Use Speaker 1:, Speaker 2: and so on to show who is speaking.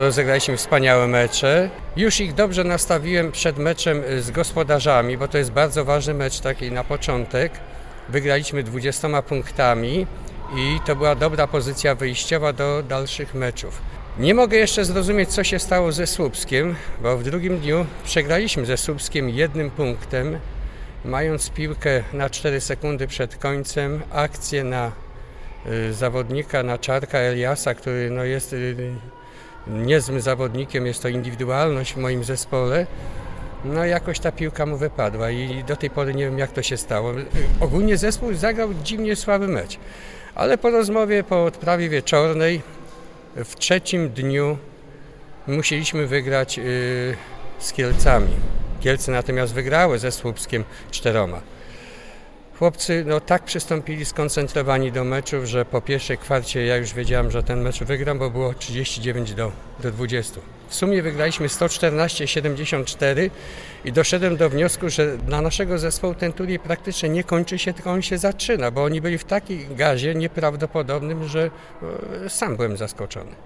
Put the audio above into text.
Speaker 1: Rozegraliśmy wspaniałe mecze. Już ich dobrze nastawiłem przed meczem z gospodarzami, bo to jest bardzo ważny mecz taki na początek. Wygraliśmy 20 punktami i to była dobra pozycja wyjściowa do dalszych meczów. Nie mogę jeszcze zrozumieć, co się stało ze Słupskiem, bo w drugim dniu przegraliśmy ze Słupskiem 1 punktem, mając piłkę na 4 sekundy przed końcem, akcję na zawodnika, na Czarka Eliasa, który jest niezłym zawodnikiem, jest to indywidualność w moim zespole. Jakoś ta piłka mu wypadła i do tej pory nie wiem, jak to się stało. Ogólnie zespół zagrał dziwnie słaby mecz, ale po rozmowie, po odprawie wieczornej w trzecim dniu musieliśmy wygrać z Kielcami. Kielce natomiast wygrały ze Słupskiem 4. Chłopcy tak przystąpili skoncentrowani do meczów, że po pierwszej kwarcie ja już wiedziałem, że ten mecz wygram, bo było 39 do 20. W sumie wygraliśmy 114-74 i doszedłem do wniosku, że dla naszego zespołu ten turniej praktycznie nie kończy się, tylko on się zaczyna, bo oni byli w takiej gazie nieprawdopodobnym, że sam byłem zaskoczony.